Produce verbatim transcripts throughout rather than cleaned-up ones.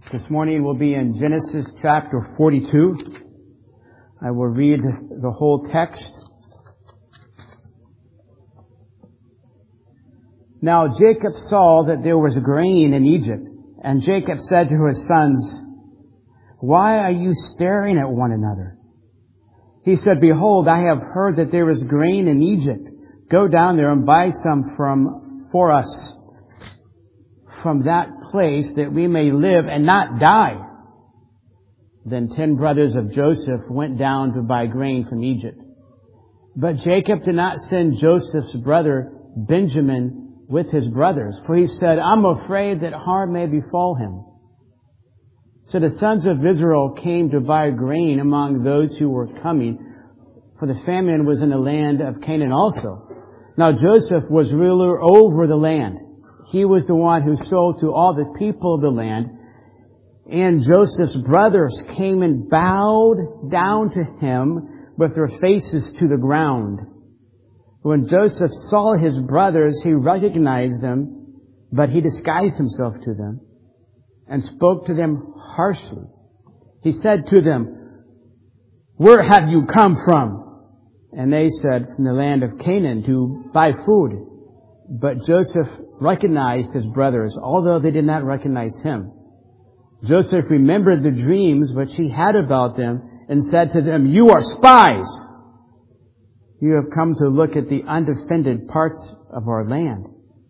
This morning we'll be in Genesis chapter forty-two. I will read the whole text. Now Jacob saw that there was grain in Egypt, and Jacob said to his sons, "Why are you staring at one another?" He said, "Behold, I have heard that there is grain in Egypt. Go down there and buy some from for us from that place, that we may live and not die." Then ten brothers of Joseph went down to buy grain from Egypt. But Jacob did not send Joseph's brother Benjamin with his brothers, for he said, "I'm afraid that harm may befall him." So the sons of Israel came to buy grain among those who were coming, for the famine was in the land of Canaan also. Now Joseph was ruler over the land. He was the one who sold to all the people of the land. And Joseph's brothers came and bowed down to him with their faces to the ground. When Joseph saw his brothers, he recognized them, but he disguised himself to them and spoke to them harshly. He said to them, "Where have you come from?" And they said, "From the land of Canaan, to buy food." But Joseph recognized his brothers, although they did not recognize him. Joseph remembered the dreams which he had about them and said to them, "You are spies. You have come to look at the undefended parts of our land."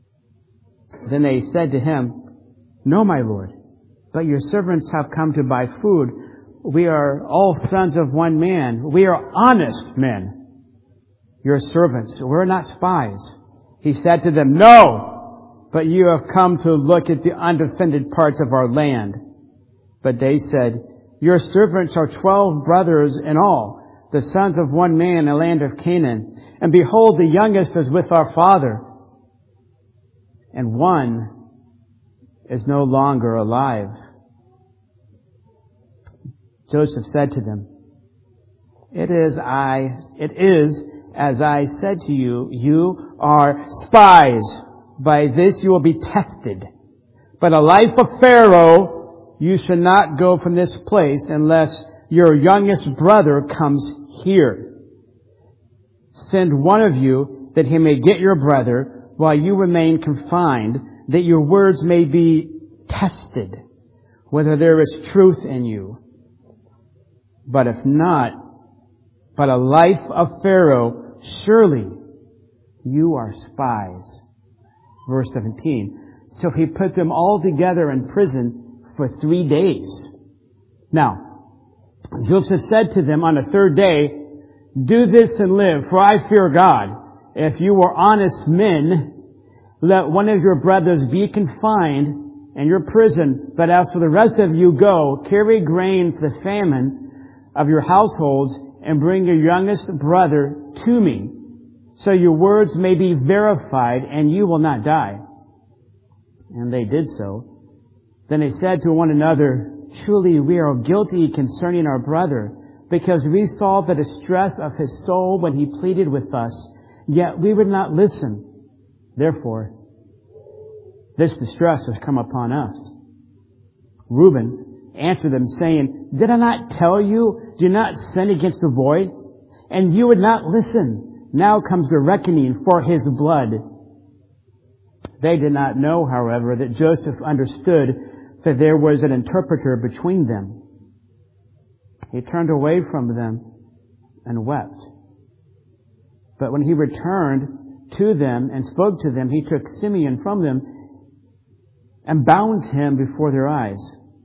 Then they said to him, "No, my lord, but your servants have come to buy food. We are all sons of one man. We are honest men. Your servants, we're not spies." He said to them, "No, but you have come to look at the undefended parts of our land." But they said, "Your servants are twelve brothers in all, the sons of one man in the land of Canaan. And behold, the youngest is with our father, and one is no longer alive." Joseph said to them, "It is I, it is as I said to you, you are spies. By this you will be tested. But a life of Pharaoh, you should not go from this place unless your youngest brother comes here. Send one of you that he may get your brother while you remain confined, that your words may be tested, whether there is truth in you. But if not, but a life of Pharaoh, surely you are spies." Verse seventeen. So he put them all together in prison for three days. Now, Joseph said to them on the third day, "Do this and live, for I fear God. If you are honest men, let one of your brothers be confined in your prison. But as for the rest of you, go, carry grain for the famine of your households, and bring your youngest brother to me, so your words may be verified, and you will not die." And they did so. Then they said to one another, "Truly we are guilty concerning our brother, because we saw the distress of his soul when he pleaded with us, yet we would not listen. Therefore, this distress has come upon us." Reuben answered them, saying, "Did I not tell you, do not sin against the boy? And you would not listen. Now comes the reckoning for his blood." They did not know, however, that Joseph understood that there was an interpreter between them. He turned away from them and wept. But when he returned to them and spoke to them, he took Simeon from them and bound him before their eyes.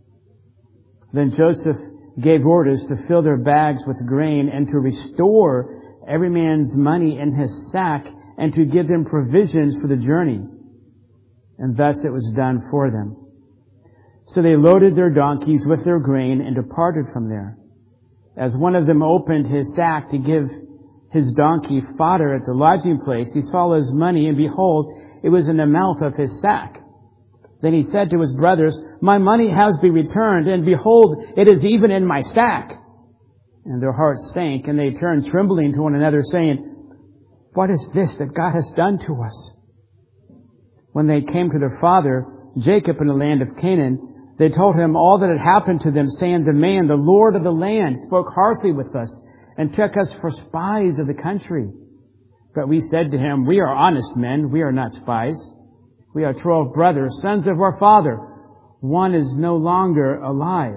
Then Joseph gave orders to fill their bags with grain and to restore every man's money in his sack and to give them provisions for the journey. And thus it was done for them. So they loaded their donkeys with their grain and departed from there. As one of them opened his sack to give his donkey fodder at the lodging place, he saw his money, and behold, it was in the mouth of his sack. Then he said to his brothers, "My money has been returned, and behold, it is even in my sack." And their hearts sank, and they turned trembling to one another, saying, "What is this that God has done to us?" When they came to their father, Jacob in the land of Canaan, They told him all that had happened to them, saying, the man, the Lord of the land, spoke harshly with us and took us for spies of the country. But we said to him, we are honest men, we are not spies. We are twelve brothers, sons of our father. One is no longer alive,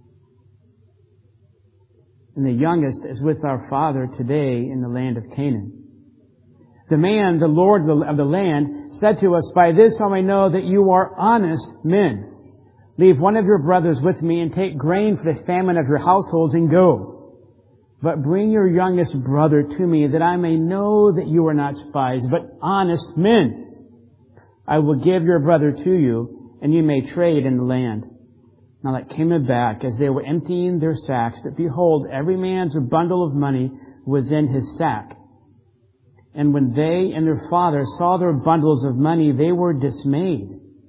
and the youngest is with our father today in the land of Canaan. The man, the Lord of the land, said to us, by this I may know that you are honest men. Leave one of your brothers with me and take grain for the famine of your households and go. But bring your youngest brother to me that I may know that you are not spies, but honest men. I will give your brother to you, and you may trade in the land. Now it came back as they were emptying their sacks, that behold, every man's bundle of money was in his sack. And when they and their father saw their bundles of money, they were dismayed.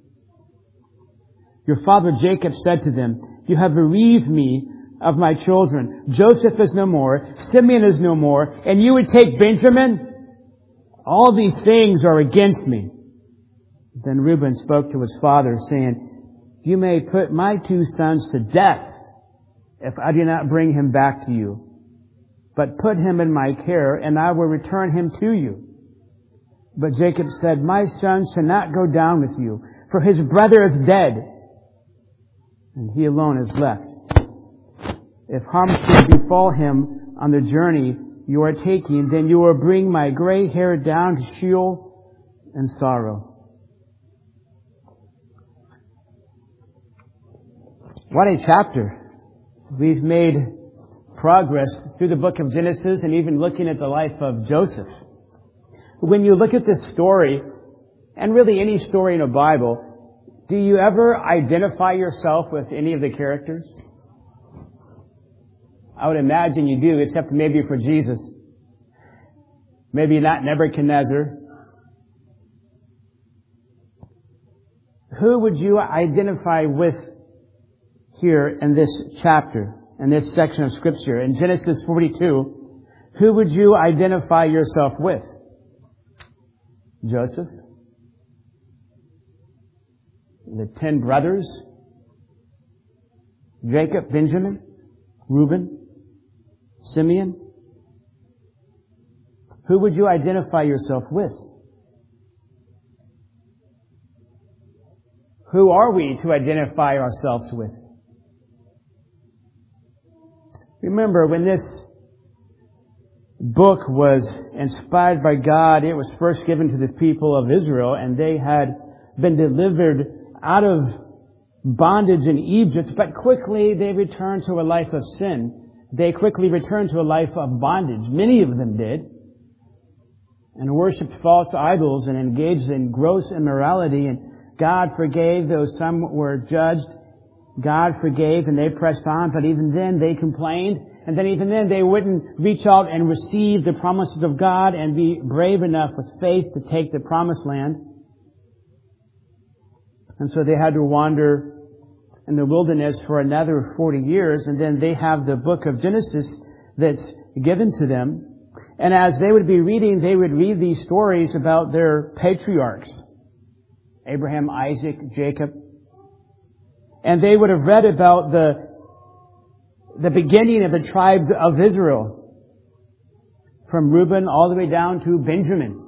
Your father Jacob said to them, you have bereaved me of my children. Joseph is no more, Simeon is no more, and you would take Benjamin? All these things are against me. Then Reuben spoke to his father, saying, you may put my two sons to death if I do not bring him back to you. But put him in my care, and I will return him to you. But Jacob said, my son shall not go down with you, for his brother is dead, and he alone is left. If harm should befall him on the journey you are taking, then you will bring my gray hair down to Sheol and sorrow. What a chapter. We've made progress through the book of Genesis and even looking at the life of Joseph. When you look at this story, and really any story in the Bible, do you ever identify yourself with any of the characters? I would imagine you do, except maybe for Jesus. Maybe not Nebuchadnezzar. Who would you identify with here in this chapter, in this section of Scripture? In Genesis forty-two, who would you identify yourself with? Joseph? The ten brothers? Jacob, Benjamin, Reuben, Simeon? Who would you identify yourself with? Who are we to identify ourselves with? Remember, when this book was inspired by God, it was first given to the people of Israel, and they had been delivered out of bondage in Egypt, but quickly they returned to a life of sin. They quickly returned to a life of bondage. Many of them did. And worshipped false idols and engaged in gross immorality, and God forgave, though some were judged. God forgave and they pressed on, but even then they complained. And then even then they wouldn't reach out and receive the promises of God and be brave enough with faith to take the promised land. And so they had to wander in the wilderness for another forty years. And then they have the book of Genesis that's given to them. And as they would be reading, they would read these stories about their patriarchs. Abraham, Isaac, Jacob. And they would have read about the, the beginning of the tribes of Israel. From Reuben all the way down to Benjamin.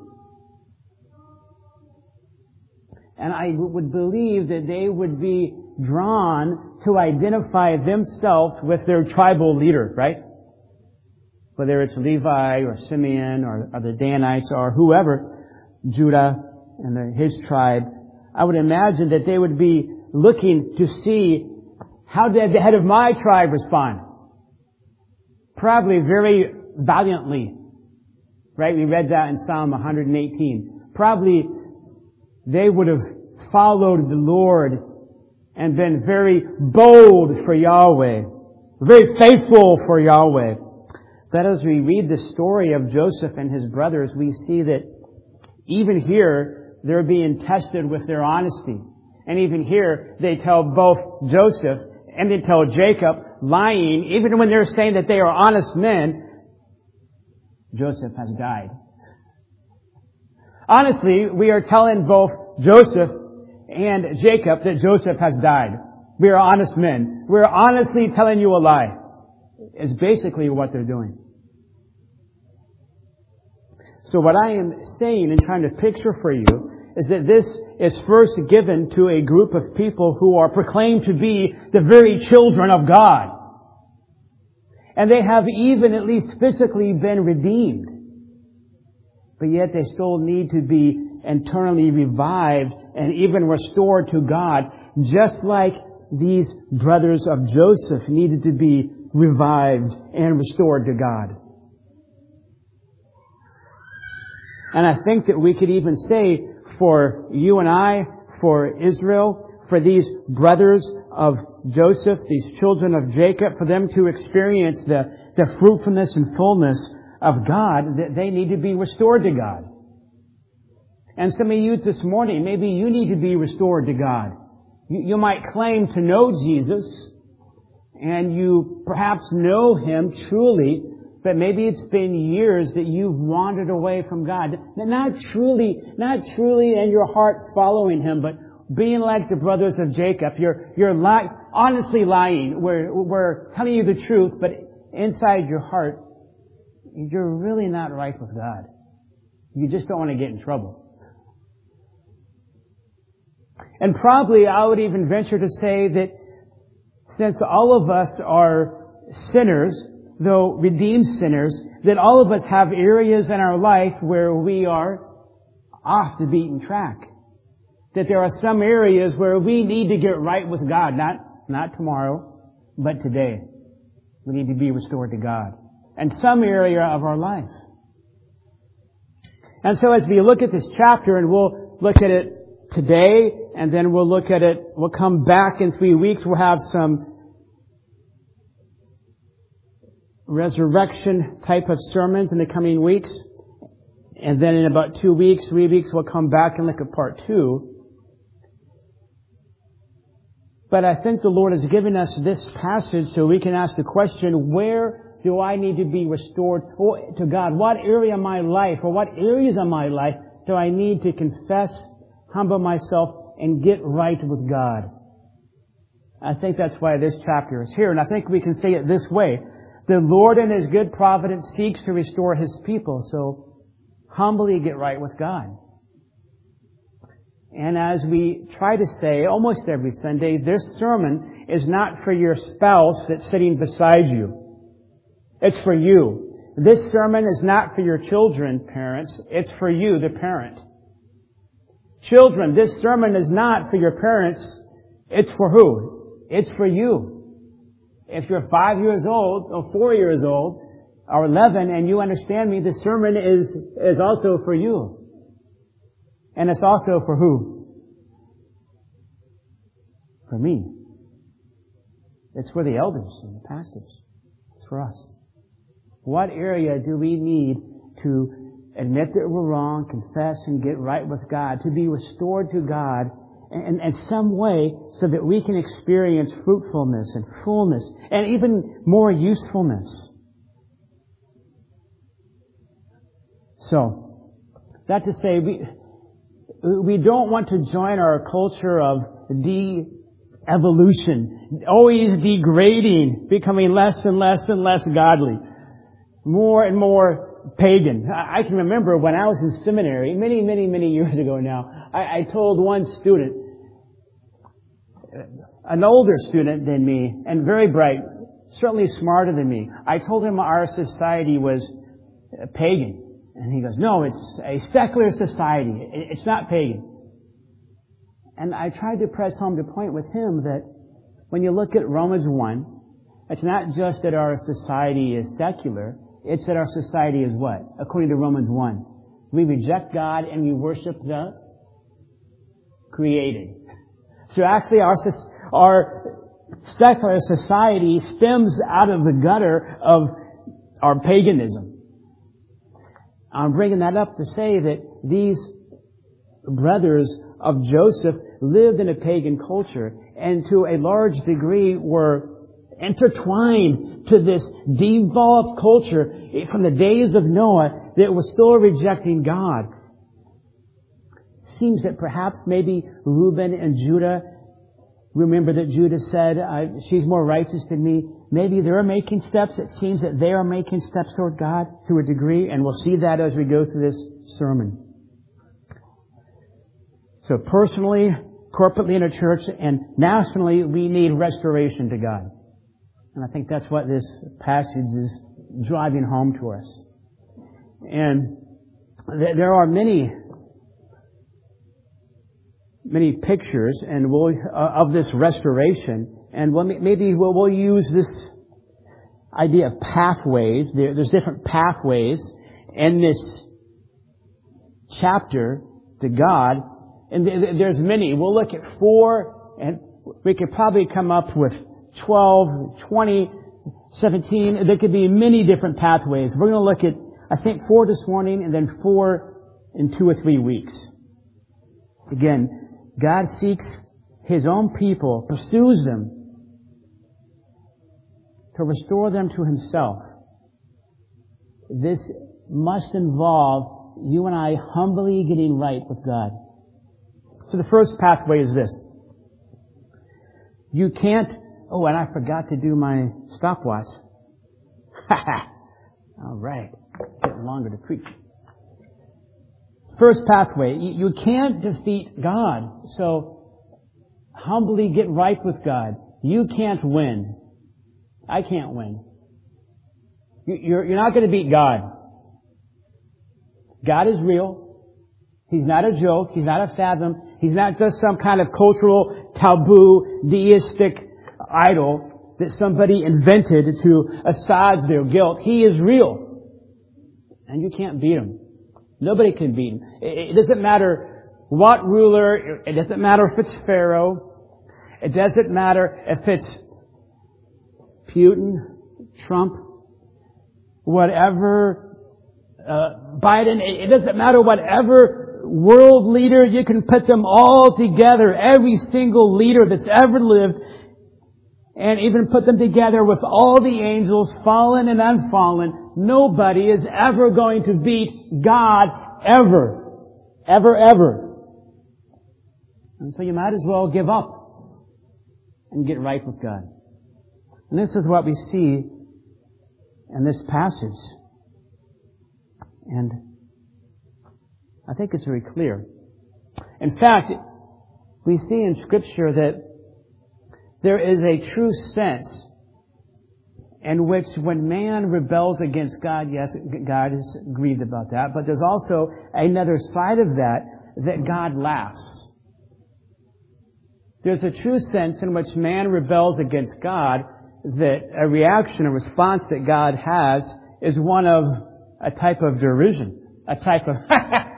And I would believe that they would be drawn to identify themselves with their tribal leader, right? Whether it's Levi or Simeon or, or the Danites or whoever, Judah and the, his tribe. I would imagine that they would be looking to see how did the head of my tribe respond. Probably very valiantly. Right? We read that in Psalm one hundred eighteen. Probably they would have followed the Lord and been very bold for Yahweh. Very faithful for Yahweh. But as we read the story of Joseph and his brothers, we see that even here, they're being tested with their honesty. And even here, they tell both Joseph and they tell Jacob, lying, even when they're saying that they are honest men, Joseph has died. Honestly, we are telling both Joseph and Jacob that Joseph has died. We are honest men. We're honestly telling you a lie. Is basically what they're doing. So what I am saying and trying to picture for you is that this is first given to a group of people who are proclaimed to be the very children of God. And they have even at least physically been redeemed. But yet they still need to be internally revived and even restored to God, just like these brothers of Joseph needed to be revived and restored to God. And I think that we could even say for you and I, for Israel, for these brothers of Joseph, these children of Jacob, for them to experience the, the fruitfulness and fullness of God, that they need to be restored to God. And some of you this morning, maybe you need to be restored to God. You, you might claim to know Jesus, and you perhaps know Him truly, but maybe it's been years that you've wandered away from God. Not truly, not truly in your heart following Him, but being like the brothers of Jacob. You're, you're li- honestly lying. We're, we're telling you the truth, but inside your heart, you're really not right with God. You just don't want to get in trouble. And probably I would even venture to say that since all of us are sinners, though redeemed sinners, that all of us have areas in our life where we are off the beaten track. That there are some areas where we need to get right with God. Not, not tomorrow, but today. We need to be restored to God. And some area of our life. And so as we look at this chapter, and we'll look at it today, and then we'll look at it, we'll come back in three weeks, we'll have some resurrection type of sermons in the coming weeks. And then in about two weeks, three weeks, we'll come back and look at part two. But I think the Lord has given us this passage so we can ask the question, where do I need to be restored to God? What area of my life, or what areas of my life do I need to confess, humble myself, and get right with God? I think that's why this chapter is here. And I think we can say it this way. The Lord in His good providence seeks to restore His people. So humbly get right with God. And as we try to say almost every Sunday, this sermon is not for your spouse that's sitting beside you. It's for you. This sermon is not for your children, parents. It's for you, the parent. Children, this sermon is not for your parents. It's for who? It's for you. If you're five years old, or four years old, or eleven, and you understand me, this sermon is, is also for you. And it's also for who? For me. It's for the elders and the pastors. It's for us. What area do we need to admit that we're wrong, confess, and get right with God, to be restored to God in, in some way so that we can experience fruitfulness and fullness and even more usefulness? So, that to say, we, we don't want to join our culture of de-evolution, always degrading, becoming less and less and less godly, more and more pagan. I can remember when I was in seminary, many, many, many years ago now, I, I told one student, an older student than me, and very bright, certainly smarter than me, I told him our society was pagan. And he goes, no, it's a secular society. It's not pagan. And I tried to press home the point with him that when you look at Romans one, it's not just that our society is secular, it's that our society is what? According to Romans one. We reject God and we worship the created. So actually our, our secular society stems out of the gutter of our paganism. I'm bringing that up to say that these brothers of Joseph lived in a pagan culture and to a large degree were intertwined to this devolved culture from the days of Noah that was still rejecting God. Seems that perhaps maybe Reuben and Judah Remember that Judas said, uh, she's more righteous than me. Maybe they're making steps. It seems that they are making steps toward God to a degree, and we'll see that as we go through this sermon. So personally, corporately in a church, and nationally, we need restoration to God. And I think that's what this passage is driving home to us. And th- there are many many pictures and we'll, uh, of this restoration, and we'll, maybe we'll, we'll use this idea of pathways. There, there's different pathways in this chapter to God, and th- there's many. We'll look at four, and we could probably come up with twelve, twenty, seventeen. There could be many different pathways. We're going to look at, I think, four this morning, and then four in two or three weeks. Again, God seeks His own people, pursues them to restore them to Himself. This must involve you and I humbly getting right with God. So the first pathway is this. You can't, oh, and I forgot to do my stopwatch. Ha ha! All right. Getting longer to preach. First pathway, you can't defeat God. So humbly get right with God. You can't win. I can't win. You're, you're not going to beat God. God is real. He's not a joke. He's not a fathom. He's not just some kind of cultural, taboo, deistic idol that somebody invented to assuage their guilt. He is real. And you can't beat Him. Nobody can beat Him. It doesn't matter what ruler. It doesn't matter if it's Pharaoh. It doesn't matter if it's Putin, Trump, whatever, uh, Biden. It doesn't matter whatever world leader. You can put them all together. Every single leader that's ever lived. And even put them together with all the angels, fallen and unfallen. Nobody is ever going to beat God, ever. Ever, ever. And so you might as well give up and get right with God. And this is what we see in this passage. And I think it's very clear. In fact, we see in Scripture that there is a true sense in which when man rebels against God, yes, God is grieved about that, but there's also another side of that, that God laughs. There's a true sense in which man rebels against God, that a reaction, a response that God has is one of a type of derision, a type of,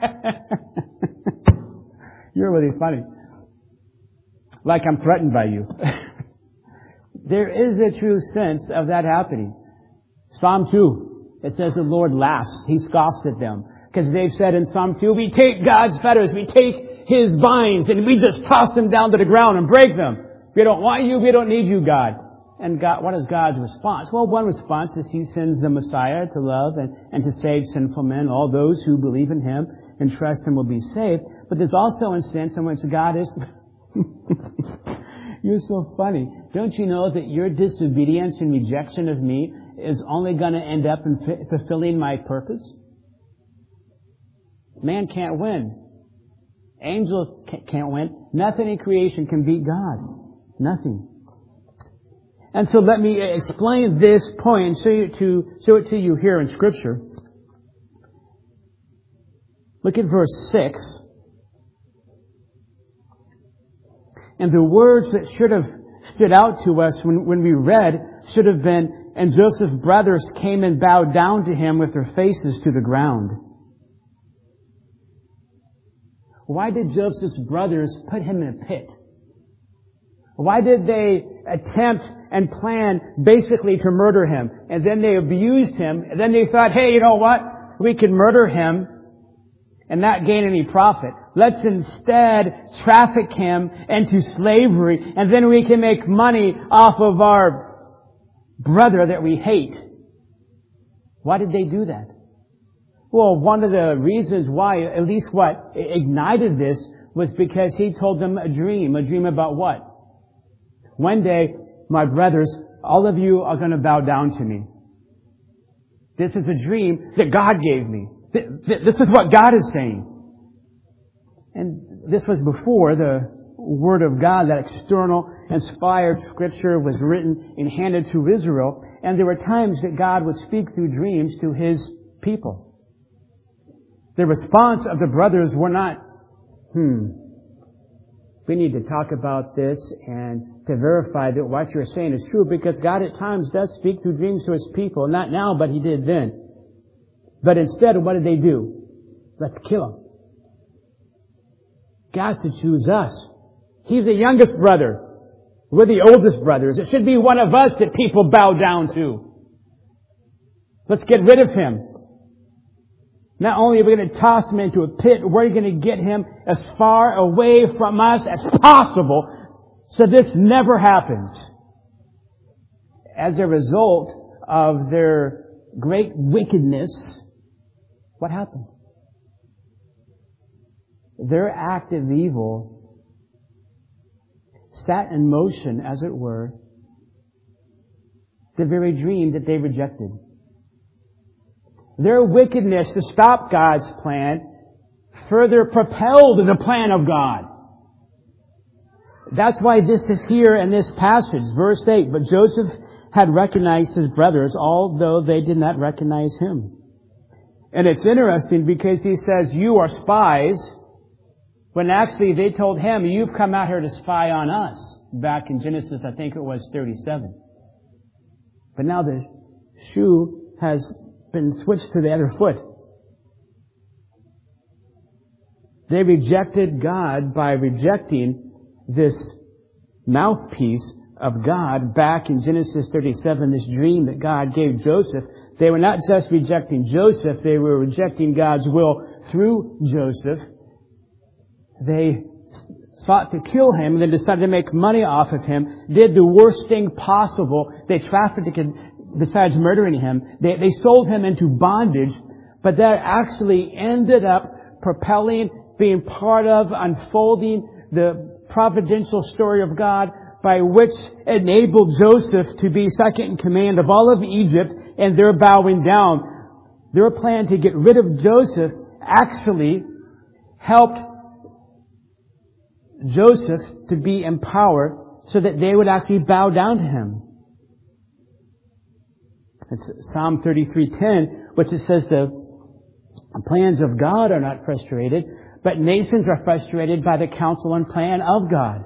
you're really funny, like I'm threatened by you. There is a true sense of that happening. Psalm two, it says the Lord laughs. He scoffs at them. Because they've said in Psalm two, we take God's fetters, we take His binds, and we just toss them down to the ground and break them. We don't want you, we don't need you, God. And God, what is God's response? Well, one response is He sends the Messiah to love and, and to save sinful men. All those who believe in Him and trust Him will be saved. But there's also a sense in which God is... You're so funny. Don't you know that your disobedience and rejection of me is only going to end up in f- fulfilling my purpose? Man can't win. Angels can't win. Nothing in creation can beat God. Nothing. And so let me explain this point and show, you to, show it to you here in Scripture. Look at verse six. And the words that should have stood out to us when, when we read should have been, and Joseph's brothers came and bowed down to him with their faces to the ground. Why did Joseph's brothers put him in a pit? Why did they attempt and plan basically to murder him? And then they abused him. And then they thought, hey, you know what? We can murder him and not gain any profit. Let's instead traffic him into slavery, and then we can make money off of our brother that we hate. Why did they do that? Well, one of the reasons why, at least what ignited this, was because he told them a dream. A dream about what? One day, my brothers, all of you are going to bow down to me. This is a dream that God gave me. This is what God is saying. And this was before the Word of God, that external, inspired Scripture was written and handed to Israel. And there were times that God would speak through dreams to His people. The response of the brothers were not, hmm, we need to talk about this and to verify that what you're saying is true, because God at times does speak through dreams to His people. Not now, but He did then. But instead, what did they do? Let's kill Him. God should choose us. He's the youngest brother. We're the oldest brothers. It should be one of us that people bow down to. Let's get rid of him. Not only are we going to toss him into a pit, we're going to get him as far away from us as possible so this never happens. As a result of their great wickedness, what happened? Their act of evil sat in motion, as it were, the very dream that they rejected. Their wickedness to stop God's plan further propelled the plan of God. That's why this is here in this passage, verse eight. But Joseph had recognized his brothers, although they did not recognize him. And it's interesting because he says, you are spies, when actually they told him, you've come out here to spy on us. Back in Genesis, I think it was thirty-seven. But now the shoe has been switched to the other foot. They rejected God by rejecting this mouthpiece of God back in Genesis thirty-seven, this dream that God gave Joseph. They were not just rejecting Joseph, they were rejecting God's will through Joseph. They sought to kill him and then decided to make money off of him, did the worst thing possible. They trafficked him, besides murdering him. They, they sold him into bondage, but that actually ended up propelling, being part of, unfolding the providential story of God by which enabled Joseph to be second in command of all of Egypt, and they're bowing down. Their plan to get rid of Joseph actually helped Joseph to be in power so that they would actually bow down to him. It's Psalm thirty-three ten, which it says the plans of God are not frustrated, but nations are frustrated by the counsel and plan of God.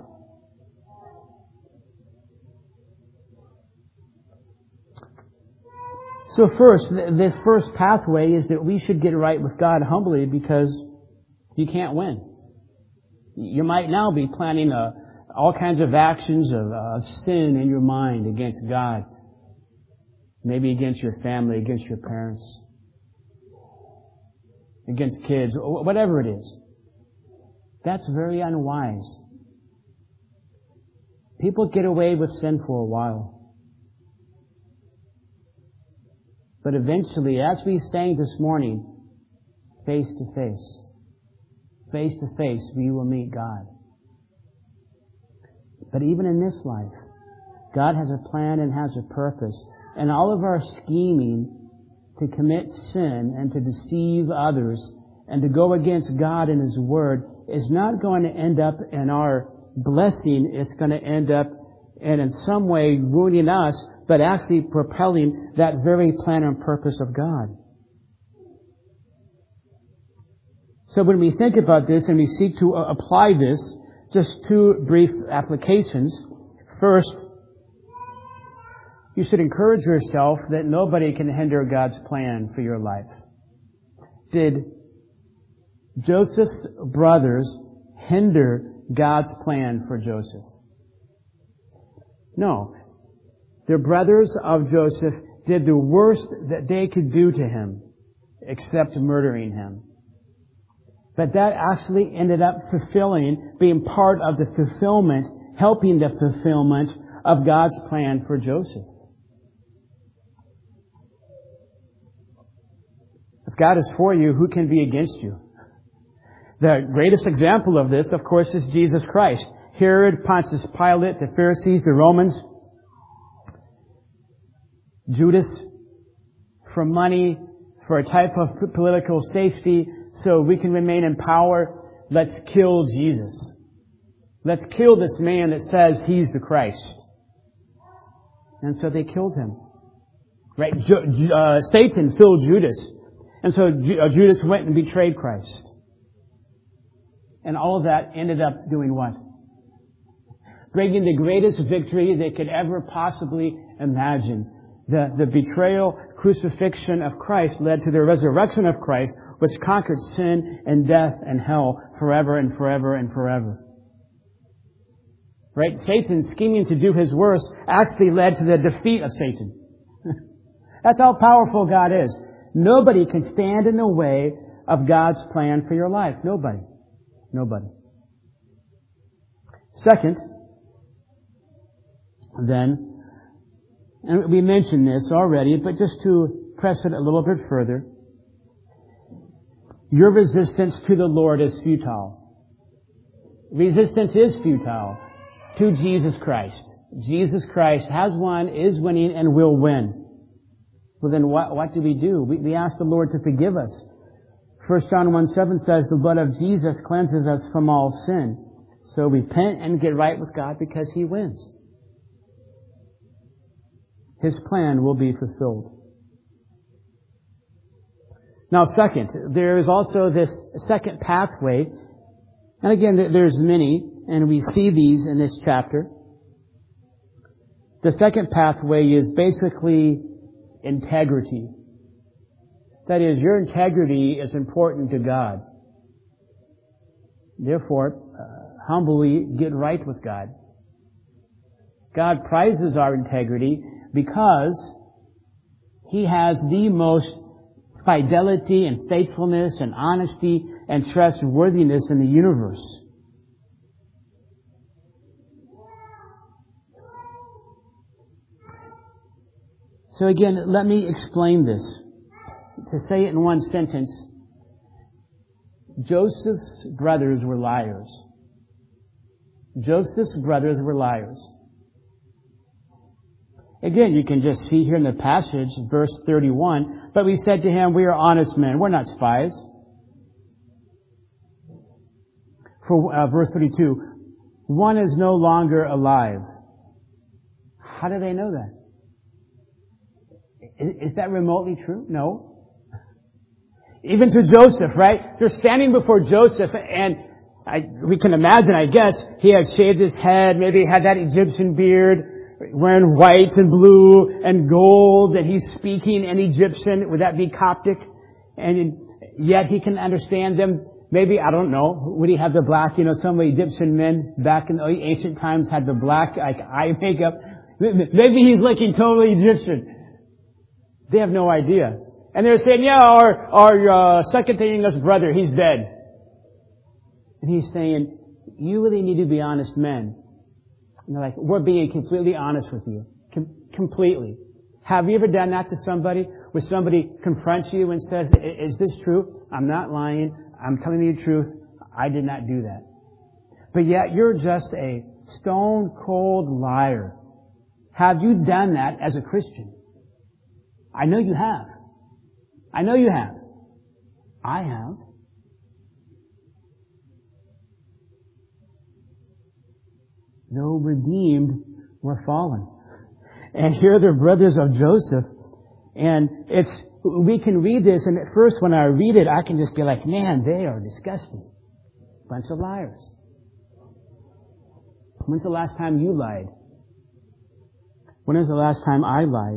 So first, this first pathway is that we should get right with God humbly, because you can't win. You might now be planning uh, all kinds of actions of uh, sin in your mind against God. Maybe against your family, against your parents, against kids, whatever it is. That's very unwise. People get away with sin for a while. But eventually, as we sang this morning, face to face, face to face, we will meet God. But even in this life, God has a plan and has a purpose. And all of our scheming to commit sin and to deceive others and to go against God and His Word is not going to end up in our blessing. It's going to end up in, in some way wounding us, but actually propelling that very plan and purpose of God. So when we think about this and we seek to apply this, just two brief applications. First, you should encourage yourself that nobody can hinder God's plan for your life. Did Joseph's brothers hinder God's plan for Joseph? No. The brothers of Joseph did the worst that they could do to him, except murdering him. But that actually ended up fulfilling, being part of the fulfillment, helping the fulfillment of God's plan for Joseph. If God is for you, who can be against you? The greatest example of this, of course, is Jesus Christ. Herod, Pontius Pilate, the Pharisees, the Romans, Judas, for money, for a type of political safety, so we can remain in power. Let's kill Jesus. Let's kill this man that says he's the Christ. And so they killed him. Right? Ju- uh, Satan filled Judas. And so Ju- uh, Judas went and betrayed Christ. And all of that ended up doing what? Bringing the greatest victory they could ever possibly imagine. The, the betrayal, crucifixion of Christ led to the resurrection of Christ, which conquered sin and death and hell forever and forever and forever. Right? Satan scheming to do his worst actually led to the defeat of Satan. That's how powerful God is. Nobody can stand in the way of God's plan for your life. Nobody. Nobody. Second, then, and we mentioned this already, but just to press it a little bit further, your resistance to the Lord is futile. Resistance is futile to Jesus Christ. Jesus Christ has won, is winning, and will win. Well, then what, what do we do? We, we ask the Lord to forgive us. First John one seven says, the blood of Jesus cleanses us from all sin. So repent and get right with God because He wins. His plan will be fulfilled. Now, second, there is also this second pathway. And again, there's many, and we see these in this chapter. The second pathway is basically integrity. That is, your integrity is important to God. Therefore, uh, humbly get right with God. God prizes our integrity because He has the most fidelity and faithfulness and honesty and trustworthiness in the universe. So again, let me explain this. To say it in one sentence, Joseph's brothers were liars. Joseph's brothers were liars. Again, you can just see here in the passage, verse thirty-one, but we said to him, we are honest men, we're not spies. For uh, verse thirty-two, one is no longer alive. How do they know that? Is, is that remotely true? No. Even to Joseph, right? They're standing before Joseph, and I, we can imagine, I guess, he had shaved his head, maybe he had that Egyptian beard, wearing white and blue and gold, and he's speaking in Egyptian. Would that be Coptic? And yet he can understand them. Maybe, I don't know, would he have the black, you know, some Egyptian men back in the ancient times had the black like eye makeup. Maybe he's looking totally Egyptian. They have no idea. And they're saying, yeah, our, our uh, second to youngest brother, he's dead. And he's saying, you really need to be honest men. And they're like, we're being completely honest with you. Com- completely. Have you ever done that to somebody? Where somebody confronts you and says, is this true? I'm not lying. I'm telling you the truth. I did not do that. But yet you're just a stone cold liar. Have you done that as a Christian? I know you have. I know you have. I have. Though redeemed, we're fallen. And here are the brothers of Joseph. And it's, we can read this, and at first when I read it, I can just get like, man, they are disgusting. Bunch of liars. When's the last time you lied? When was the last time I lied?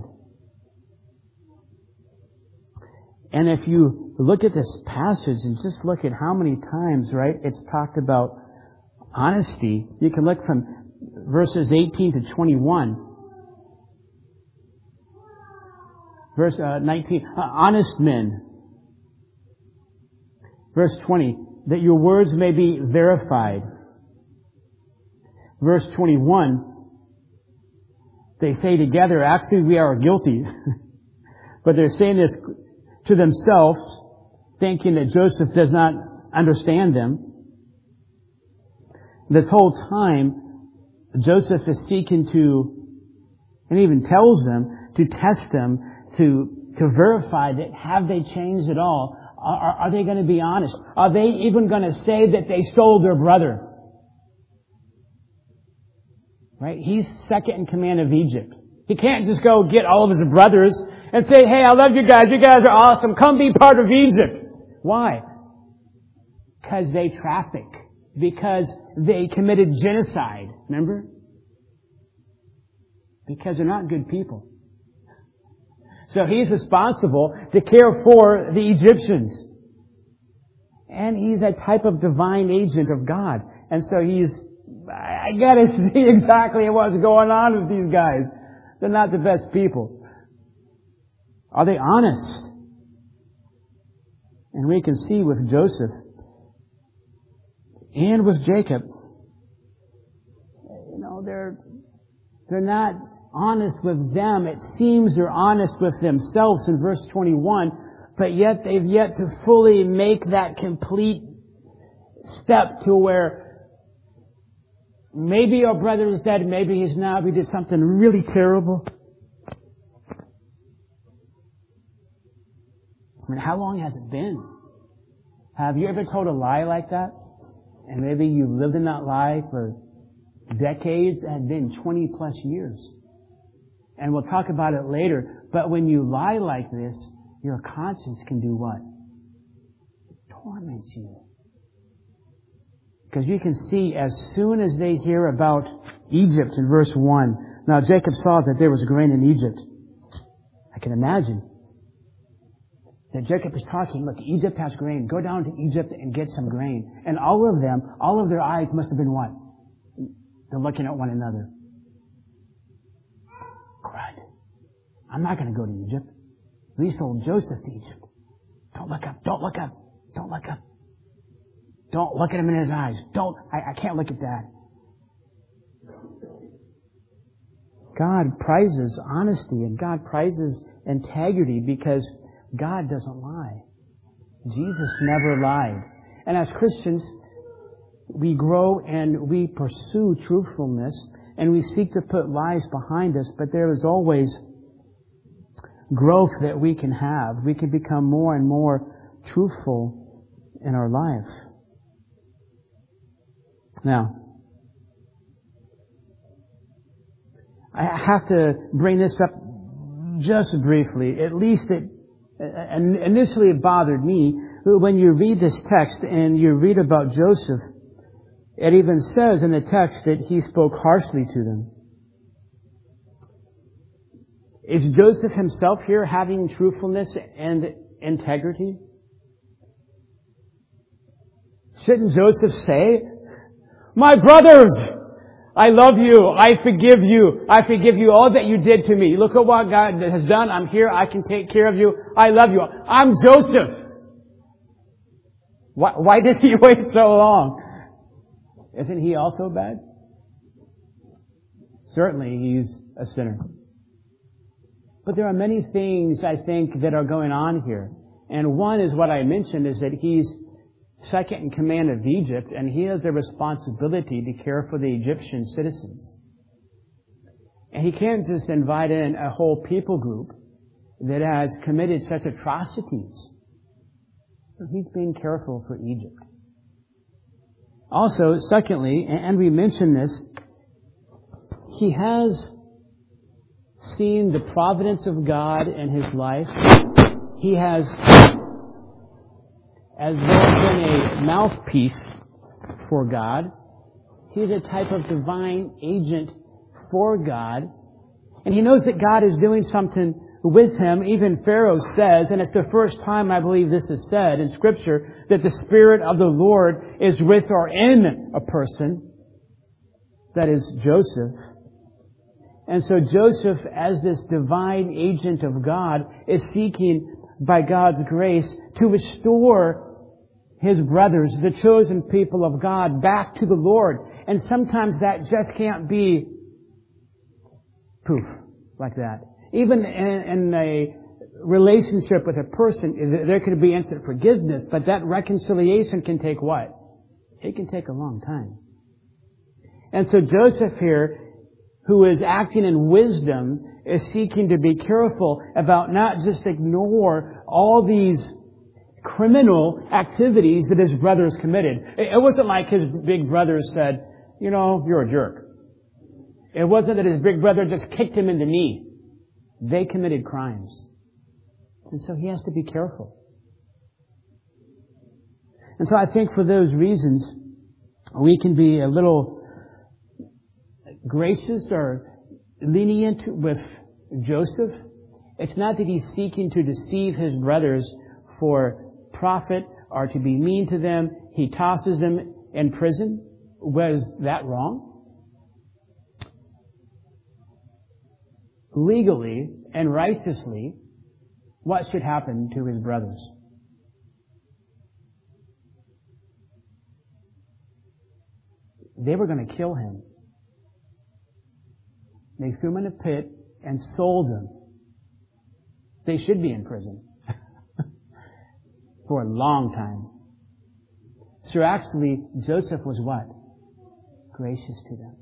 And if you look at this passage and just look at how many times, right, it's talked about honesty, you can look from verses eighteen to twenty-one. Verse uh, nineteen, uh, honest men. Verse twenty, that your words may be verified. Verse twenty-one, they say together, actually we are guilty. But they're saying this to themselves, thinking that Joseph does not understand them. This whole time, Joseph is seeking to, and even tells them, to test them, to, to verify that have they changed at all? Are, are they going to be honest? Are they even going to say that they stole their brother? Right? He's second in command of Egypt. He can't just go get all of his brothers and say, hey, I love you guys. You guys are awesome. Come be part of Egypt. Why? Because they traffic. Because they committed genocide. Remember? Because they're not good people. So he's responsible to care for the Egyptians. And he's a type of divine agent of God. And so he's, I gotta see exactly what's going on with these guys. They're not the best people. Are they honest? And we can see with Joseph and with Jacob, you know, they're, they're not honest with them. It seems they're honest with themselves in verse twenty-one, but yet they've yet to fully make that complete step to where maybe our brother is dead, maybe he's not, we did something really terrible. I mean, how long has it been? Have you ever told a lie like that? And maybe you've lived in that lie for decades, it had been twenty plus years. And we'll talk about it later. But when you lie like this, your conscience can do what? It torments you. Because you can see as soon as they hear about Egypt in verse one, now Jacob saw that there was grain in Egypt. I can imagine that Jacob is talking, look, Egypt has grain. Go down to Egypt and get some grain. And all of them, all of their eyes must have been what? They're looking at one another. Crud. I'm not going to go to Egypt. We sold Joseph to Egypt. Don't look up. Don't look up. Don't look up. Don't look at him in his eyes. Don't. I, I can't look at that. God prizes honesty and God prizes integrity because God doesn't lie. Jesus never lied. And as Christians, we grow and we pursue truthfulness and we seek to put lies behind us, but there is always growth that we can have. We can become more and more truthful in our life. Now, I have to bring this up just briefly. At least it initially it bothered me when you read this text and you read about Joseph. It even says in the text that he spoke harshly to them. Is Joseph himself here having truthfulness and integrity? Shouldn't Joseph say, my brothers, I love you. I forgive you. I forgive you all that you did to me. Look at what God has done. I'm here. I can take care of you. I love you. I'm Joseph. Why, why did he wait so long? Isn't he also bad? Certainly he's a sinner. But there are many things, I think, that are going on here. And one is what I mentioned, is that he's second in command of Egypt, and he has a responsibility to care for the Egyptian citizens. And he can't just invite in a whole people group that has committed such atrocities. So he's being careful for Egypt. Also, secondly, and we mentioned this, he has seen the providence of God in his life. He has as though been a mouthpiece for God. He's a type of divine agent for God. And he knows that God is doing something with him. Even Pharaoh says, and it's the first time I believe this is said in Scripture, that the Spirit of the Lord is with or in a person. That is Joseph. And so Joseph, as this divine agent of God, is seeking by God's grace to restore his brothers, the chosen people of God, back to the Lord. And sometimes that just can't be poof, like that. Even in, in a relationship with a person, there could be instant forgiveness, but that reconciliation can take what? It can take a long time. And so Joseph here, who is acting in wisdom, is seeking to be careful about not just ignore all these criminal activities that his brothers committed. It wasn't like his big brothers said, you know, you're a jerk. It wasn't that his big brother just kicked him in the knee. They committed crimes. And so he has to be careful. And so I think for those reasons, we can be a little gracious or lenient with Joseph. It's not that he's seeking to deceive his brothers for profit or to be mean to them. He tosses them in prison. Was that wrong? Legally and righteously, what should happen to his brothers? They were going to kill him. They threw him in a pit and sold him. They should be in prison for a long time. So actually, Joseph was what? Gracious to them.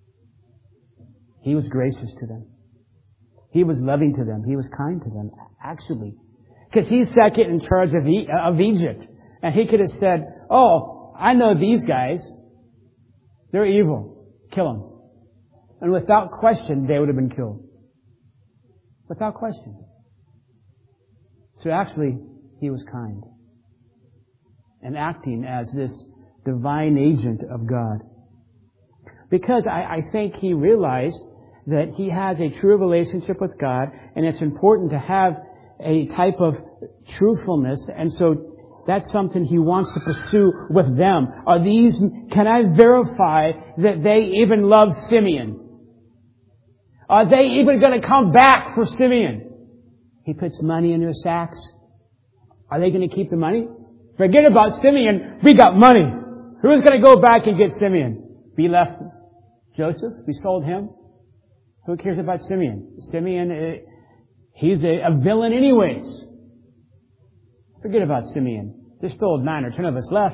He was gracious to them. He was loving to them. He was kind to them, actually. Because he's second in charge of, e- of Egypt. And he could have said, oh, I know these guys. They're evil. Kill them. And without question, they would have been killed. Without question. So actually, he was kind. And acting as this divine agent of God. Because I, I think he realized that he has a true relationship with God, and it's important to have a type of truthfulness, and so that's something he wants to pursue with them. Are these, can I verify that they even love Simeon? Are they even going to come back for Simeon? He puts money in their sacks. Are they going to keep the money? Forget about Simeon. We got money. Who's going to go back and get Simeon? We left Joseph. We sold him. Who cares about Simeon? Simeon, he's a, a villain anyways. Forget about Simeon. There's still nine or ten of us left.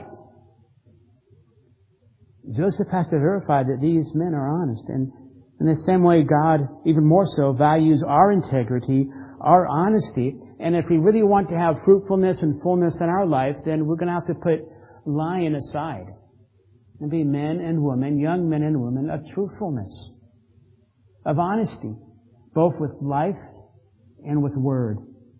Joseph has to verify that these men are honest. And in the same way, God, even more so, values our integrity, our honesty. And if we really want to have fruitfulness and fullness in our life, then we're going to have to put lying aside and be men and women, young men and women of truthfulness, of honesty, both with life and with word.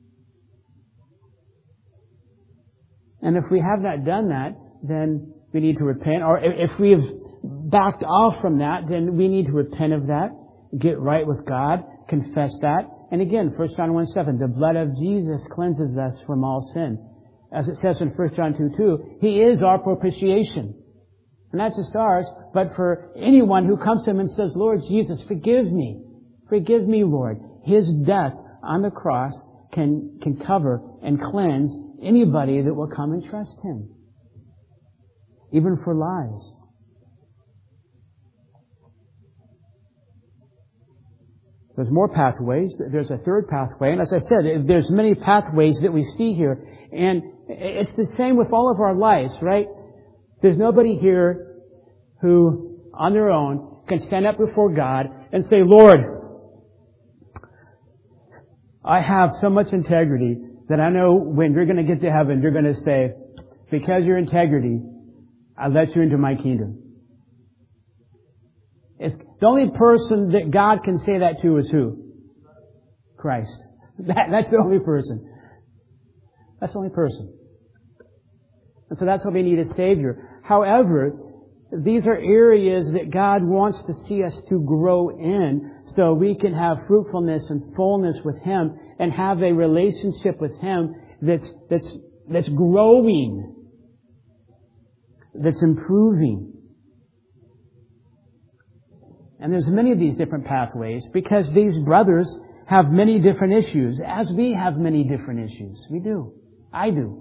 And if we have not done that, then we need to repent. Or if we have backed off from that, then we need to repent of that, get right with God, confess that. And again, First John one seven, the blood of Jesus cleanses us from all sin. As it says in First John two two, He is our propitiation. And not just ours, but for anyone who comes to Him and says, Lord Jesus, forgive me. Forgive me, Lord. His death on the cross can, can cover and cleanse anybody that will come and trust Him. Even for lies. There's more pathways. There's a third pathway. And as I said, there's many pathways that we see here. And it's the same with all of our lives, right? There's nobody here who, on their own, can stand up before God and say, Lord, I have so much integrity that I know when you're going to get to heaven, you're going to say, because of your integrity, I let you into my kingdom. It's, the only person that God can say that to is who? Christ. That, that's the only person. That's the only person. And so that's why we need a Savior. However, these are areas that God wants to see us to grow in so we can have fruitfulness and fullness with Him and have a relationship with Him that's, that's, that's growing, that's improving. And there's many of these different pathways because these brothers have many different issues, as we have many different issues. We do. I do.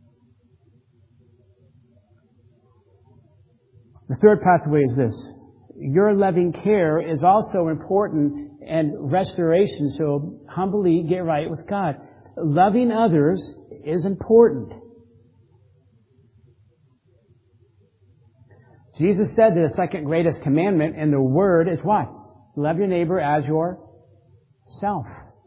The third pathway is this. Your loving care is also important and restoration, so humbly get right with God. Loving others is important. Jesus said that the second greatest commandment in the Word is what? Love your neighbor as yourself.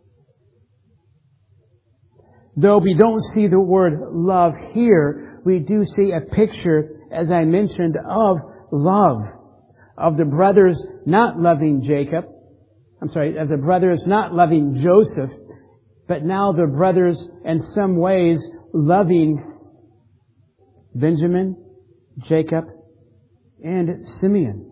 Though we don't see the word love here, we do see a picture, as I mentioned, of love. Of the brothers not loving Jacob. I'm sorry, of the brothers not loving Joseph, but now the brothers in some ways loving Benjamin, Jacob, and Simeon.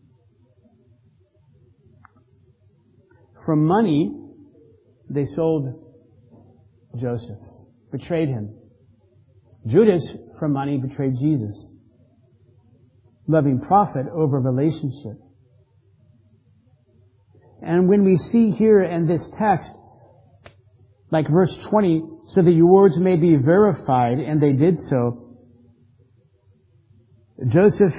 For money, they sold Joseph, betrayed him. Judas, for money, betrayed Jesus. Loving profit over relationship. And when we see here in this text, like verse twenty, so that your words may be verified, and they did so, Joseph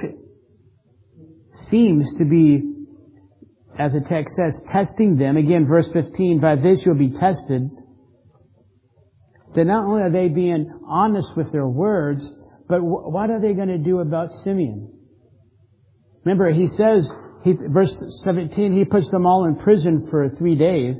seems to be, as the text says, testing them. Again, verse fifteen, by this you'll be tested. That not only are they being honest with their words, but w- what are they going to do about Simeon? Remember, he says, he, verse seventeen, he puts them all in prison for three days.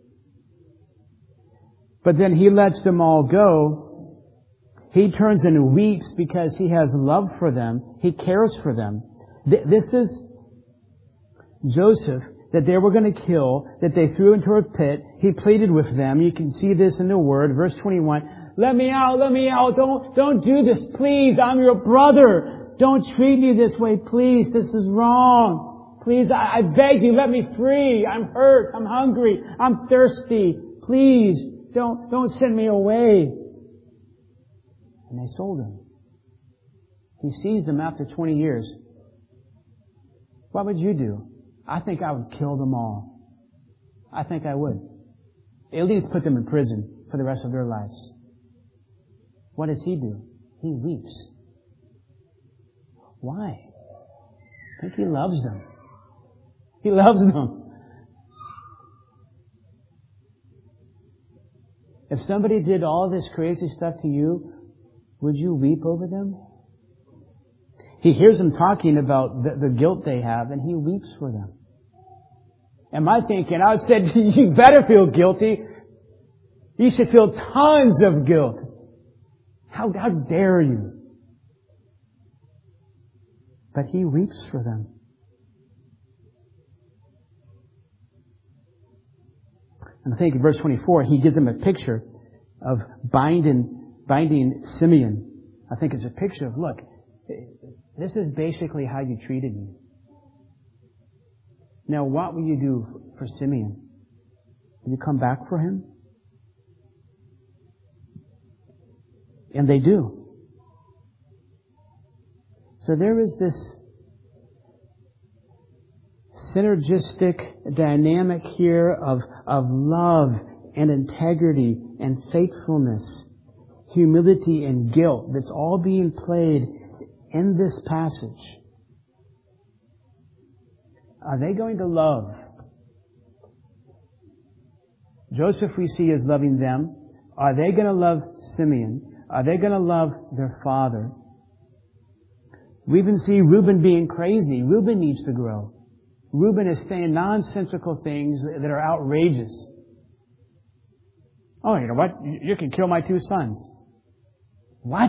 But then he lets them all go. He turns and weeps because he has love for them. He cares for them. Th- this is Joseph that they were going to kill, that they threw into a pit. He pleaded with them. You can see this in the Word. Verse twenty-one, let me out, let me out. Don't, don't do this, please. I'm your brother. Don't treat me this way, please. This is wrong. Please, I, I beg you, let me free. I'm hurt. I'm hungry. I'm thirsty. Please, don't, don't send me away. And they sold him. He sees them after twenty years. What would you do? I think I would kill them all. I think I would. At least put them in prison for the rest of their lives. What does he do? He weeps. Why? I think he loves them. He loves them. If somebody did all this crazy stuff to you, would you weep over them? He hears them talking about the, the guilt they have, and he weeps for them. Am I thinking, I said, you better feel guilty. You should feel tons of guilt. How, how dare you? But he weeps for them. And I think in verse twenty-four, he gives them a picture of binding, binding Simeon. I think it's a picture of, look, this is basically how you treated me. Now, what will you do for Simeon? Will you come back for him? And they do. So there is this synergistic dynamic here of, of love and integrity and faithfulness, humility and guilt that's all being played in this passage. Are they going to love? Joseph, we see, is loving them. Are they going to love Simeon? Are they going to love their father? We even see Reuben being crazy. Reuben needs to grow. Reuben is saying nonsensical things that are outrageous. Oh, you know what? You can kill my two sons. What?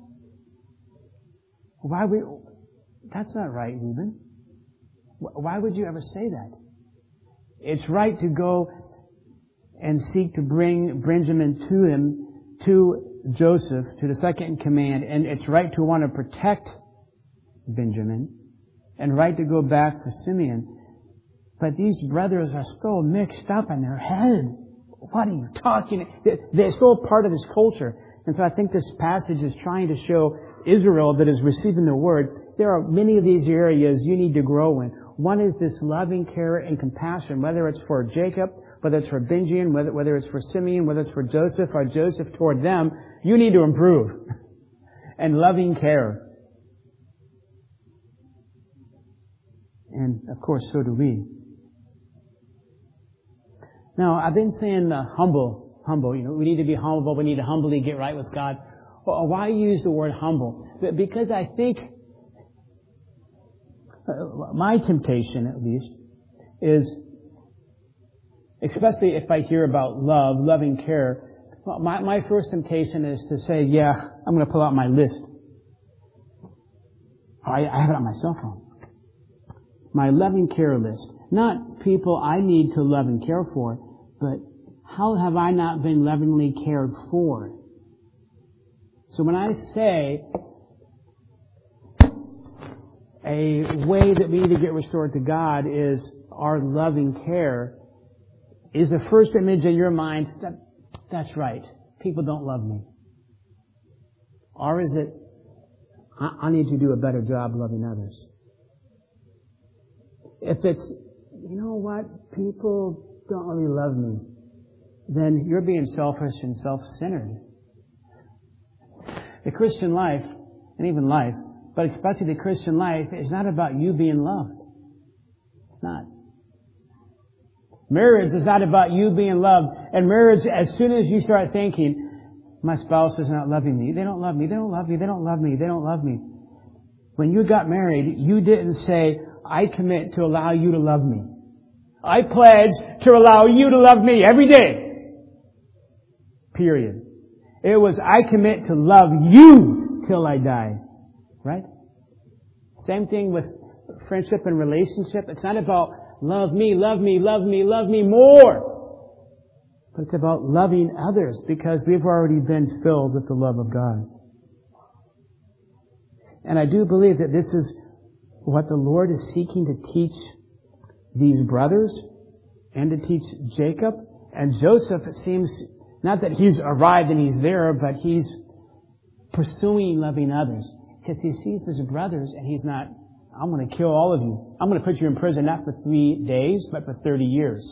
Why would... That's not right, Reuben. Why would you ever say that? It's right to go and seek to bring Benjamin to him, to Joseph, to the second in command, and it's right to want to protect Benjamin, and right to go back for Simeon. But these brothers are still mixed up in their head. What are you talking? They're still part of this culture. And so I think this passage is trying to show Israel that is receiving the word, there are many of these areas you need to grow in. One is this loving care and compassion, whether it's for Jacob, whether it's for Benjamin, whether, whether it's for Simeon, whether it's for Joseph or Joseph toward them, you need to improve. And loving care. And of course, so do we. Now, I've been saying uh, humble, humble. You know, we need to be humble. We need to humbly get right with God. Well, why use the word humble? Because I think Uh, my temptation, at least, is, especially if I hear about love, loving care, well, my, my first temptation is to say, yeah, I'm going to pull out my list. I, I have it on my cell phone. My loving care list. Not people I need to love and care for, but how have I not been lovingly cared for? So when I say a way that we need to get restored to God is our loving care, is the first image in your mind, that that's right, people don't love me? Or is it, I, I need to do a better job loving others? If it's, you know what, people don't really love me, then you're being selfish and self-centered. The Christian life, and even life, but especially the Christian life, is not about you being loved. It's not. Marriage is not about you being loved. And marriage, as soon as you start thinking, my spouse is not loving me, they don't love me, they don't love me, they don't love me, they don't love me. When you got married, you didn't say, I commit to allow you to love me. I pledge to allow you to love me every day. Period. It was, I commit to love you till I die. Right? Same thing with friendship and relationship. It's not about love me, love me, love me, love me more. But it's about loving others because we've already been filled with the love of God. And I do believe that this is what the Lord is seeking to teach these brothers and to teach Jacob. And Joseph, it seems, not that he's arrived and he's there, but he's pursuing loving others. Because he sees his brothers and he's not, I'm going to kill all of you. I'm going to put you in prison not for three days, but for thirty years.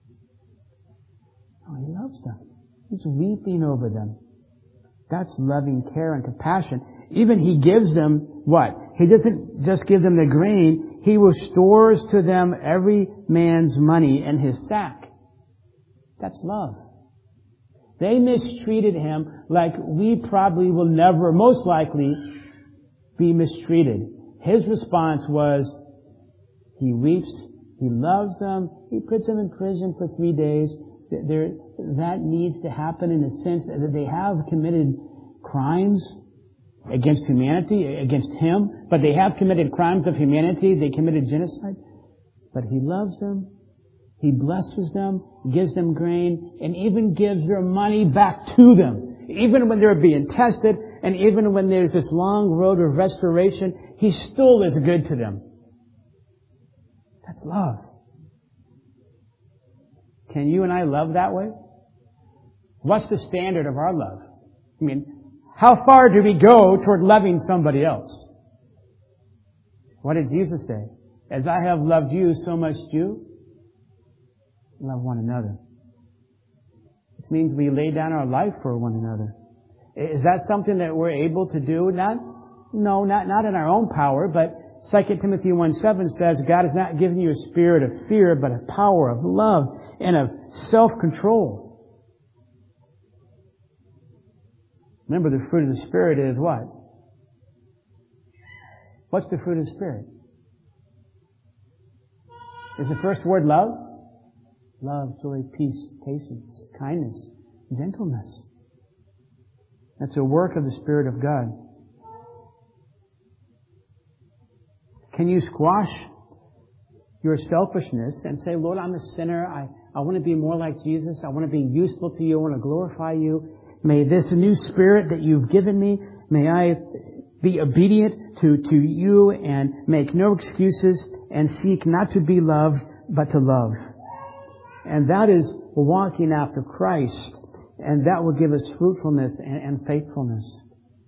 Oh, he loves them. He's weeping over them. That's loving care and compassion. Even he gives them what? He doesn't just give them the grain. He restores to them every man's money in his sack. That's love. They mistreated him like we probably will never, most likely, be mistreated. His response was, he weeps, he loves them, he puts them in prison for three days. There, that needs to happen in the sense that they have committed crimes against humanity, against him, but they have committed crimes of humanity. They committed genocide. But he loves them. He blesses them, gives them grain, and even gives their money back to them. Even when they're being tested, and even when there's this long road of restoration, he still is good to them. That's love. Can you and I love that way? What's the standard of our love? I mean, how far do we go toward loving somebody else? What did Jesus say? As I have loved you, so must you love one another. Which means we lay down our life for one another. Is that something that we're able to do? Not, no, not, not in our own power, but Second Timothy one seven says, God has not given you a spirit of fear, but a power of love and of self-control. Remember, the fruit of the Spirit is what? What's the fruit of the Spirit? Is the first word love? Love, joy, peace, patience, kindness, gentleness. That's a work of the Spirit of God. Can you squash your selfishness and say, Lord, I'm a sinner. I, I want to be more like Jesus. I want to be useful to you. I want to glorify you. May this new spirit that you've given me, may I be obedient to, to you and make no excuses and seek not to be loved, but to love. And that is walking after Christ. And that will give us fruitfulness and, and faithfulness.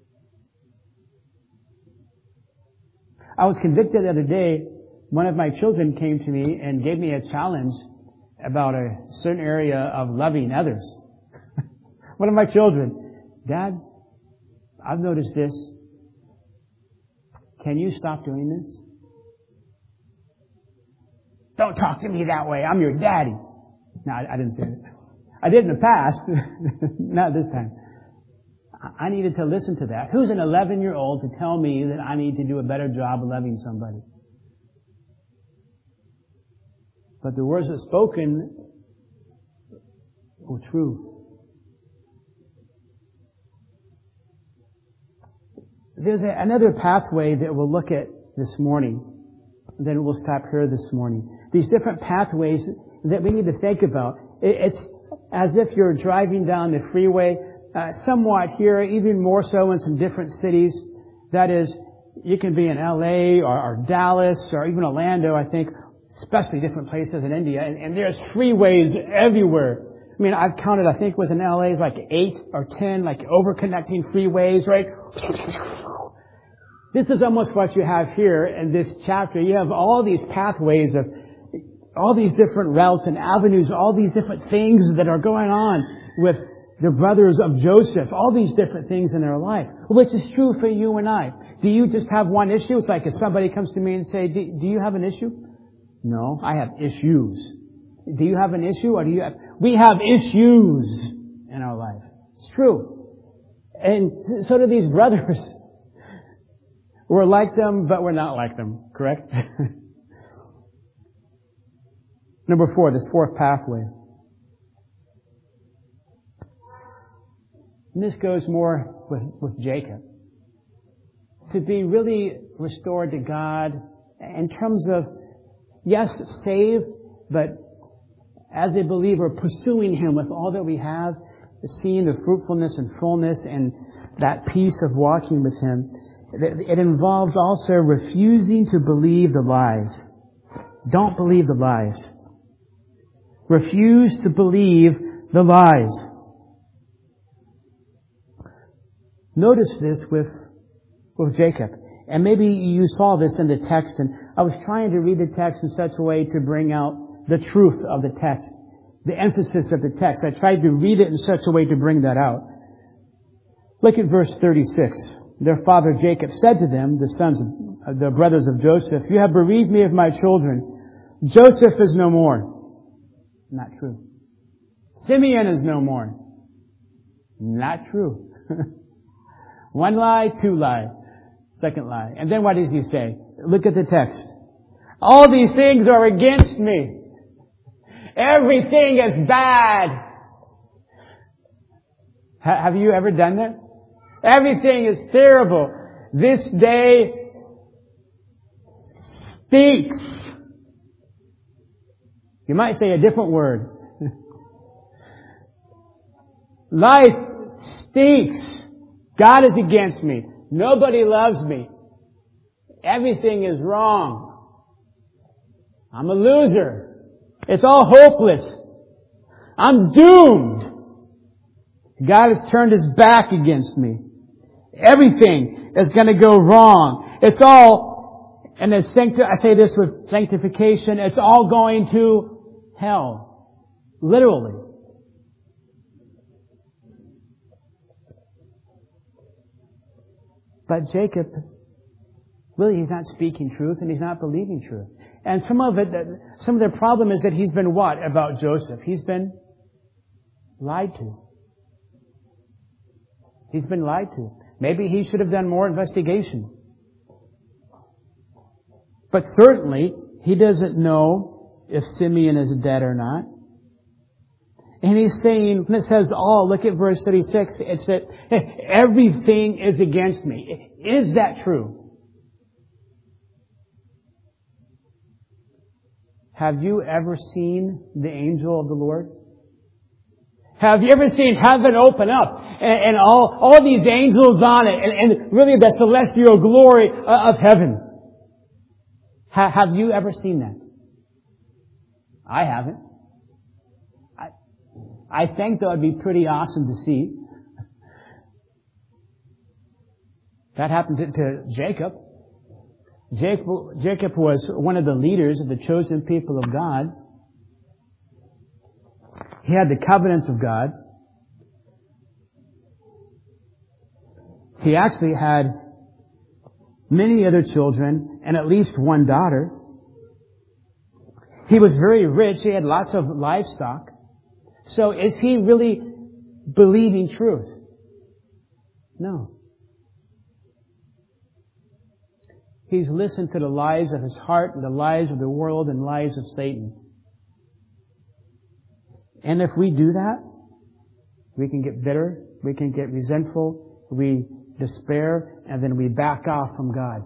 I was convicted the other day. One of my children came to me and gave me a challenge about a certain area of loving others. One of my children, Dad, I've noticed this. Can you stop doing this? Don't talk to me that way. I'm your daddy. No, I, I didn't say that. I did in the past. Not this time. I needed to listen to that. Who's an eleven-year-old to tell me that I need to do a better job of loving somebody? But the words that spoken were true. There's a, another pathway that we'll look at this morning. Then we'll stop here this morning. These different pathways that we need to think about. It, it's as if you're driving down the freeway, uh, somewhat here, even more so in some different cities. That is, you can be in L A or, or Dallas or even Orlando, I think, especially different places in India, and, and there's freeways everywhere. I mean, I've counted, I think it was in L A, like eight or ten, like over-connecting freeways, right? This is almost what you have here in this chapter. You have all these pathways of all these different routes and avenues, all these different things that are going on with the brothers of Joseph, all these different things in their life, which is true for you and I. Do you just have one issue? It's like if somebody comes to me and say, do, do you have an issue? No, I have issues. Do you have an issue or do you have, we have issues in our life. It's true. And so do these brothers. We're like them, but we're not like them, correct? Number four, this fourth pathway. And this goes more with, with Jacob. To be really restored to God in terms of, yes, saved, but as a believer, pursuing Him with all that we have, seeing the fruitfulness and fullness and that peace of walking with Him. It involves also refusing to believe the lies. Don't believe the lies. Refuse to believe the lies. Notice this with, with Jacob. And maybe you saw this in the text, and I was trying to read the text in such a way to bring out the truth of the text, the emphasis of the text. I tried to read it in such a way to bring that out. Look at verse thirty-six. Their father Jacob said to them, the sons of the brothers of Joseph, you have bereaved me of my children. Joseph is no more. Not true. Simeon is no more. Not true. One lie, two lie. Second lie. And then what does he say? Look at the text. All these things are against me. Everything is bad. Ha- have you ever done that? Everything is terrible. This day stinks. You might say a different word. Life stinks. God is against me. Nobody loves me. Everything is wrong. I'm a loser. It's all hopeless. I'm doomed. God has turned His back against me. Everything is going to go wrong. It's all, and it's sancti- I say this with sanctification, it's all going to hell. Literally. But Jacob, really, he's not speaking truth and he's not believing truth. And some of it, some of the problem is that he's been what about Joseph? He's been lied to. He's been lied to. Maybe he should have done more investigation. But certainly, he doesn't know if Simeon is dead or not. And he's saying, when it says all, look at verse thirty-six, it's that everything is against me. Is that true? Have you ever seen the angel of the Lord? Have you ever seen heaven open up and, and all, all these angels on it and, and really the celestial glory of heaven? Ha, have you ever seen that? I haven't. I, I think that would be pretty awesome to see. That happened to, to Jacob. Jacob. Jacob was one of the leaders of the chosen people of God. He had the covenants of God. He actually had many other children and at least one daughter. He was very rich. He had lots of livestock. So is he really believing truth? No. He's listened to the lies of his heart and the lies of the world and lies of Satan. And if we do that, we can get bitter, we can get resentful, we despair, and then we back off from God.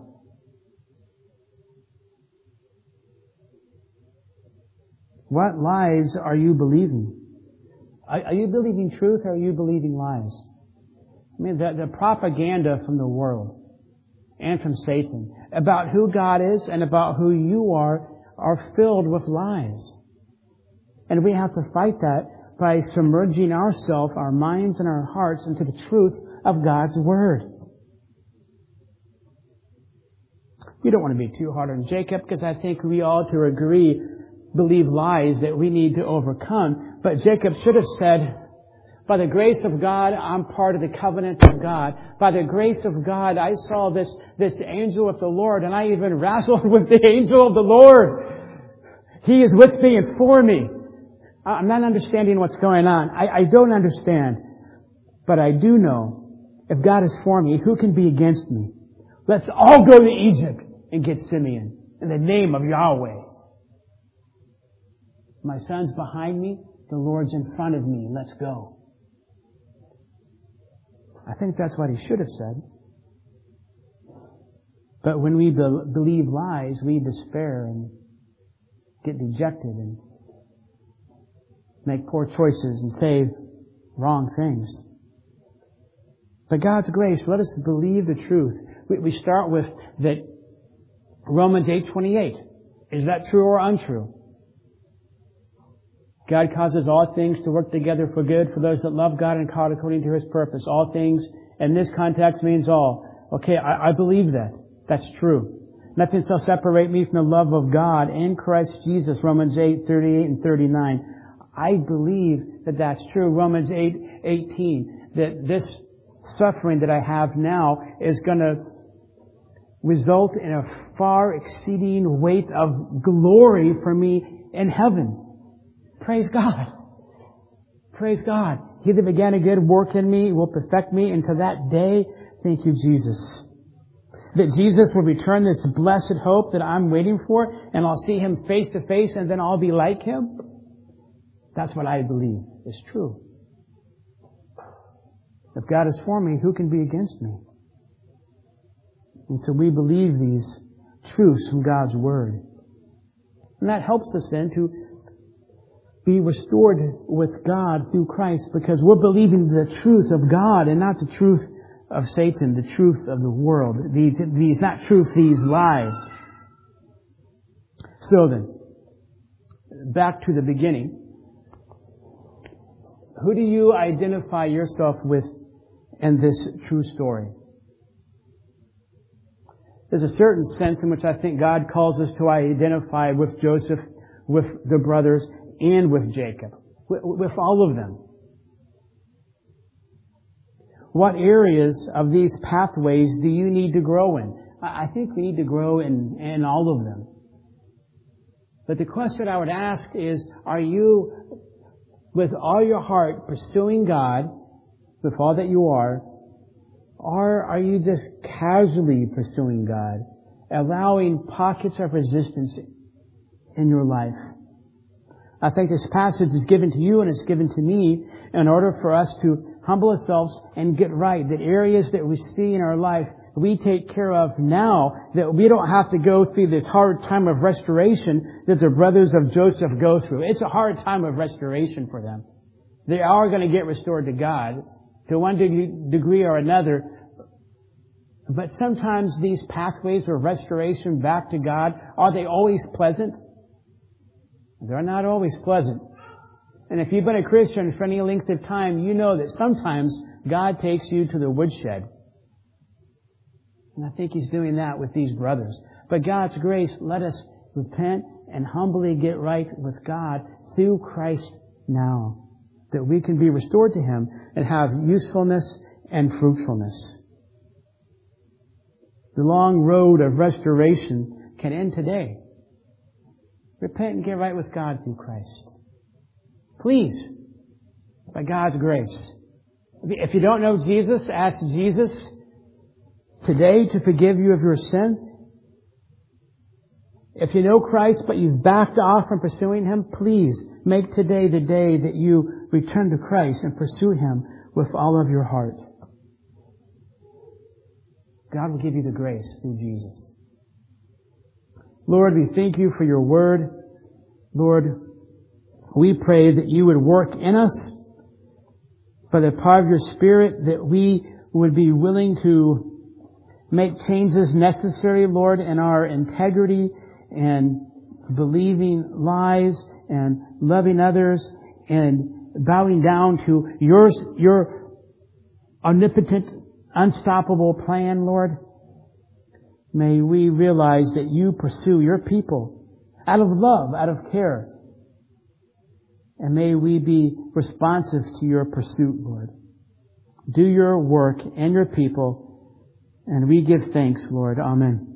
What lies are you believing? Are you believing truth or are you believing lies? I mean, the, the propaganda from the world and from Satan about who God is and about who you are are filled with lies. And we have to fight that by submerging ourselves, our minds and our hearts into the truth of God's Word. We don't want to be too hard on Jacob because I think we all to agree believe lies that we need to overcome. But Jacob should have said, by the grace of God, I'm part of the covenant of God. By the grace of God, I saw this, this angel of the Lord, and I even wrestled with the angel of the Lord. He is with me and for me. I'm not understanding what's going on. I, I don't understand. But I do know, if God is for me, who can be against me? Let's all go to Egypt and get Simeon in the name of Yahweh. My son's behind me. The Lord's in front of me. Let's go. I think that's what he should have said. But when we be- believe lies, we despair and get dejected and make poor choices and say wrong things. By God's grace, let us believe the truth. We, we start with that Romans eight twenty-eight. Is that true or untrue? God causes all things to work together for good for those that love God and called according to His purpose. All things, in this context, means all. Okay, I, I believe that. That's true. Nothing shall separate me from the love of God in Christ Jesus. Romans eight thirty-eight and thirty-nine. I believe that that's true. Romans eight eighteen. That this suffering that I have now is going to result in a far exceeding weight of glory for me in heaven. Praise God. Praise God. He that began a good work in me will perfect me until that day. Thank you, Jesus. That Jesus will return this blessed hope that I'm waiting for, and I'll see Him face to face, and then I'll be like Him. That's what I believe is true. If God is for me, who can be against me? And so we believe these truths from God's Word. And that helps us then to be restored with God through Christ, because we're believing the truth of God and not the truth of Satan, the truth of the world. These, these not truth, these lies. So then, back to the beginning. Who do you identify yourself with in this true story? There's a certain sense in which I think God calls us to identify with Joseph, with the brothers, and with Jacob. With, with all of them. What areas of these pathways do you need to grow in? I think we need to grow in, in all of them. But the question I would ask is, are you, with all your heart, pursuing God, with all that you are, or are you just casually pursuing God, allowing pockets of resistance in your life? I think this passage is given to you and it's given to me in order for us to humble ourselves and get right. The areas that we see in our life we take care of now, that we don't have to go through this hard time of restoration that the brothers of Joseph go through. It's a hard time of restoration for them. They are going to get restored to God to one degree or another. But sometimes these pathways of restoration back to God, are they always pleasant? They're not always pleasant. And if you've been a Christian for any length of time, you know that sometimes God takes you to the woodshed. And I think He's doing that with these brothers. But God's grace, let us repent and humbly get right with God through Christ now, that we can be restored to Him and have usefulness and fruitfulness. The long road of restoration can end today. Repent and get right with God through Christ. Please, by God's grace. If you don't know Jesus, ask Jesus today to forgive you of your sin. If you know Christ but you've backed off from pursuing Him, please Make today the day that you return to Christ and pursue Him with all of your heart. God will give you the grace through Jesus. Lord, we thank you for your word. Lord, we pray that you would work in us by the power of your Spirit, that we would be willing to make changes necessary, Lord, in our integrity and believing lies and loving others and bowing down to your, your omnipotent, unstoppable plan, Lord. May we realize that you pursue your people out of love, out of care. And may we be responsive to your pursuit, Lord. Do your work and your people, and we give thanks, Lord. Amen.